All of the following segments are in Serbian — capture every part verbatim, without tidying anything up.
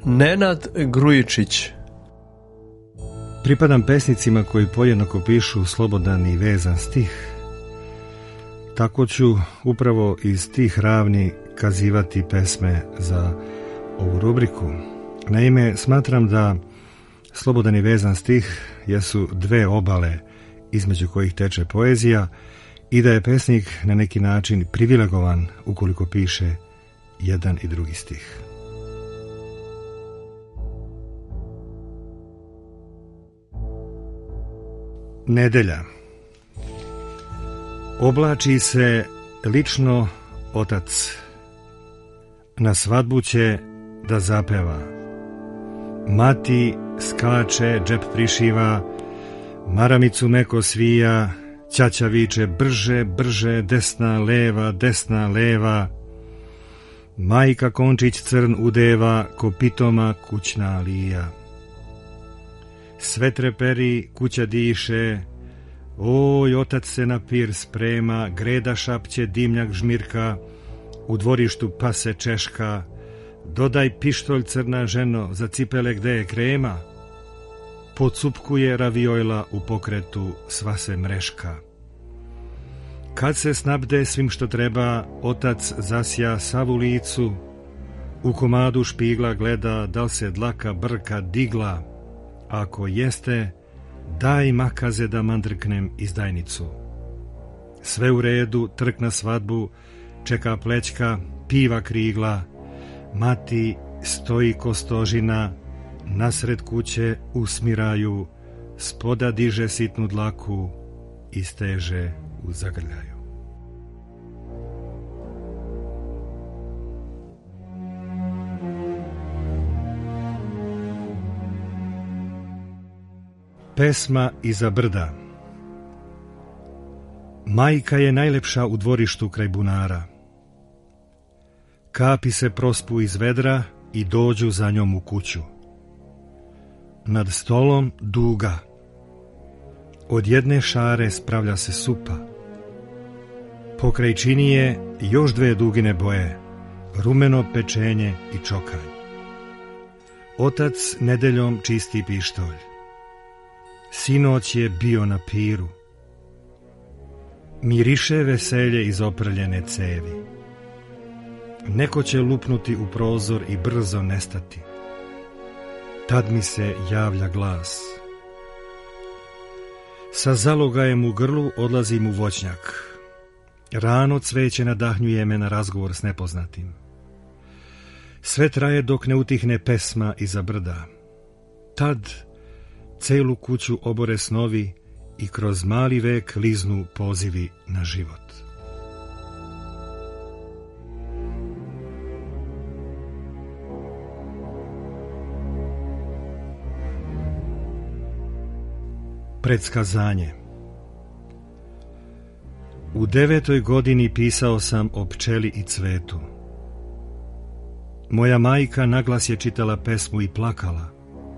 Nenad Grujičić. Pripadam pesnicima koji podjednako pišu slobodan i vezan stih. Tako ću upravo iz tih ravni kazivati pesme za ovu rubriku. Naime, smatram da slobodan i vezan stih jesu dve obale između kojih teče poezija i da je pesnik na neki način privilegovan ukoliko piše jedan i drugi stih. Nedelja. Oblači se lično otac. Na svadbu će da zapeva. Mati skače, džep prišiva, maramicu meko svija, ćaća viče brže, brže, desna, leva, desna, leva. Majka končić crn udeva, ko pitoma kućna lija. Sve treperi, kuća diše, oj, otac se na pir sprema, greda šapće, dimnjak žmirka, u dvorištu pase češka, dodaj pištolj crna ženo, za cipele gde je krema, pocupkuje raviojla u pokretu, sva se mreška. Kad se snabde svim što treba, otac zasja savu licu, u komadu špigla gleda, da li se dlaka brka digla, ako jeste, daj makaze da mandrknem izdajnicu. Sve u redu, trk na svadbu, čeka plećka, piva krigla, mati stoji ko stožina, nasred kuće usmiraju, spoda diže sitnu dlaku i steže u zagrljaju. Pesma iza brda. Majka je najlepša u dvorištu kraj bunara. Kapi se prospu iz vedra i dođu za njom u kuću. Nad stolom duga. Od jedne šare spravlja se supa. Pokraj činije još dve dugine boje, rumeno pečenje i čokanj. Otac nedeljom čisti pištolj. Sinoć je bio na piru. Miriše veselje iz oprljene cevi. Neko će lupnuti u prozor i brzo nestati. Tad mi se javlja glas. Sa zalogajem u grlu odlazim u voćnjak. Rano cveće nadahnjuje me na razgovor s nepoznatim. Sve traje dok ne utihne pesma iza brda. Tad celu kuću obore snovi i kroz mali vek liznu pozivi na život. Predskazanje. U devetoj godini pisao sam o pčeli i cvetu. Moja majka naglas je čitala pesmu i plakala.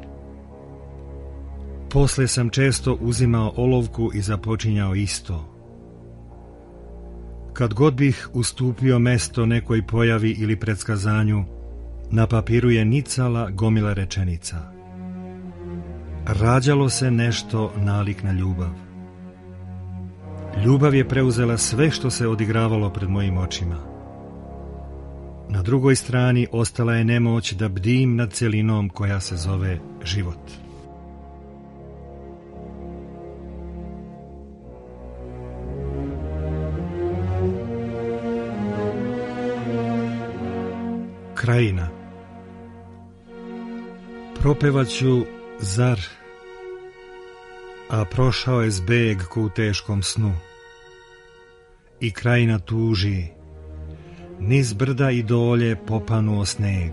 Posle sam često uzimao olovku i započinjao isto. Kad god bih ustupio mesto nekoj pojavi ili predskazanju, na papiru je nicala gomila rečenica. Rađalo se nešto nalik na ljubav. Ljubav je preuzela sve što se odigravalo pred mojim očima. Na drugoj strani ostala je nemoć da bdim nad celinom koja se zove život. Krajina. Propevaću zar, a prošao je zbeg ko u teškom snu. I krajina tuži, niz brda i dolje opanuo sneg.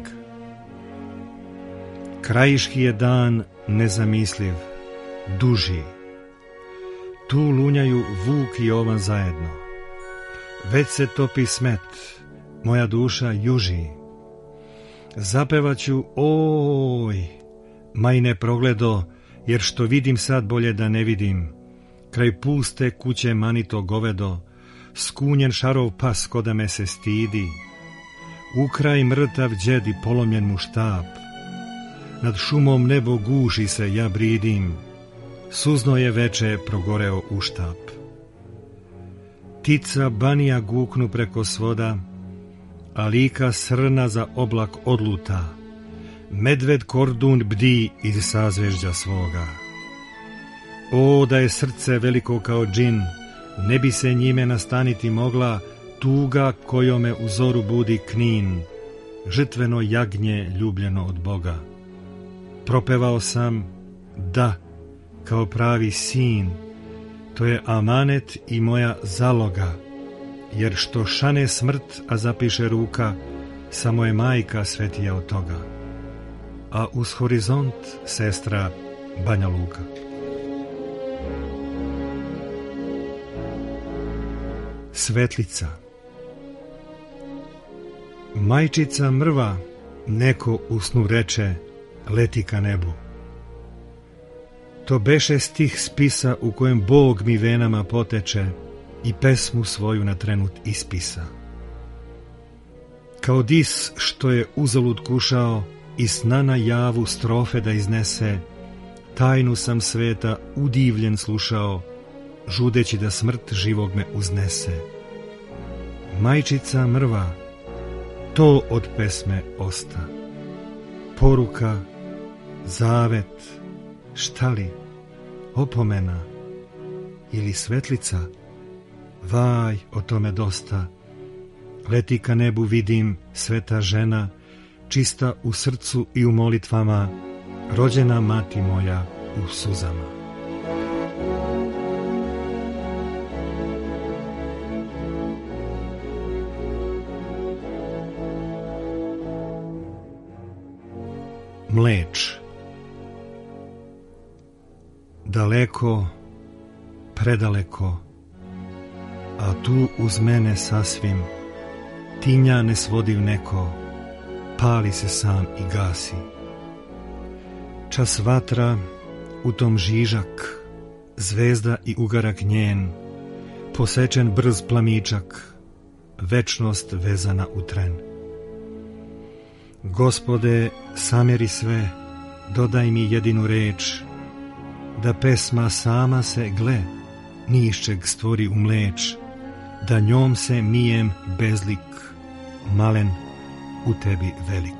Krajiški je dan nezamisliv, duži. Tu lunjaju vuk i ovan zajedno. Već se topi smet, moja duša juži. Zapevaću, oj, maj ne progledo, jer što vidim sad bolje da ne vidim. Kraj puste kuće manito govedo, skunjen šarov pas ko da me se stidi. U kraj mrtav džed i polomljen mu štap. nad šumom nebo guši se, ja bridim, suzno je veče progoreo uštap. Tica banija guknu preko svoda, a lika srna za oblak odluta, medved kordun bdi iz sazvežđa svoga. O, da je srce veliko kao džin, ne bi se njime nastaniti mogla tuga kojome u zoru budi knin, žrtveno jagnje ljubljeno od Boga. Propevao sam, da, kao pravi sin, to je amanet i moja zaloga, jer što šane smrt, a zapiše ruka, samo je majka svetija od toga. A uz horizont, sestra, Banja Luka. Svetlica. Majčica mrva, neko u snu reče, leti ka nebu. To beše stih spisa u kojem Bog mi venama poteče i pesmu svoju na trenut ispisa. Kao dis što je uzalud kušao i sna na javu strofe da iznese, tajnu sam sveta udivljen slušao, žudeći da smrt živog me uznese. Majčica mrva, to od pesme osta. Poruka, zavet, šta li, opomena ili svetlica? Vaj, o tome dosta. Leti ka nebu, vidim, sveta žena, čista u srcu i u molitvama, rođena mati moja u suzama. Mleč. Daleko, predaleko, a tu uz mene sasvim, tinja nesvodiv neko, pali se sam i gasi. Čas vatra, u tom žižak, zvezda i ugarak njen, posečen brz plamičak, večnost vezana u tren. Gospode, sameri sve, dodaj mi jedinu reč, da pesma sama se, gle, nišćeg stvori u mleč, da njom se mijem bezlik, malen, u tebi velik.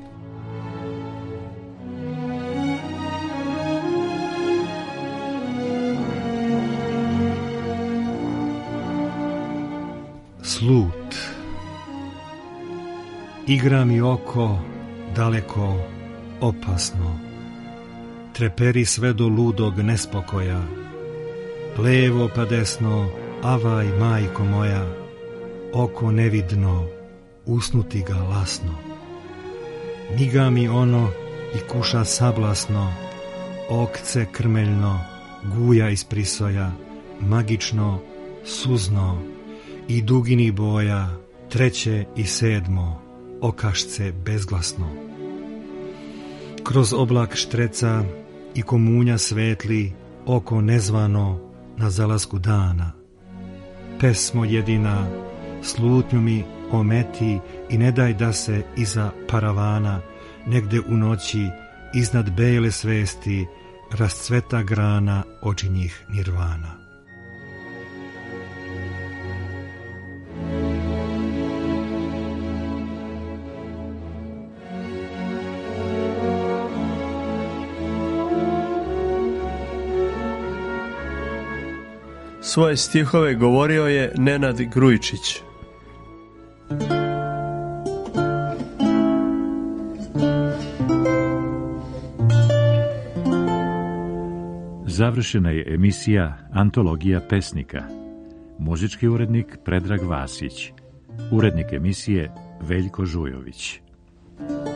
Slut. Igra mi oko, daleko, opasno, treperi sve do ludog nespokoja, levo pa desno, avaj, majko moja, oko nevidno, usnuti ga lasno. Miga mi ono i kuša sablasno, okce krmeljno, guja iz prisoja, magično, suzno, i dugini boja, treće i sedmo, okašce bezglasno. Kroz oblak štreca i komunja svetli, oko nezvano na zalasku dana. Pesmo jedina, slutnju mi ometi i ne daj da se iza paravana, negde u noći, iznad bele svesti, rascveta grana očinjih nirvana. Svoje stihove govorio je Nenad Grujičić. Završena je emisija Antologija pesnika. Muzički urednik Predrag Vasić. Urednik emisije Veljko Žujović.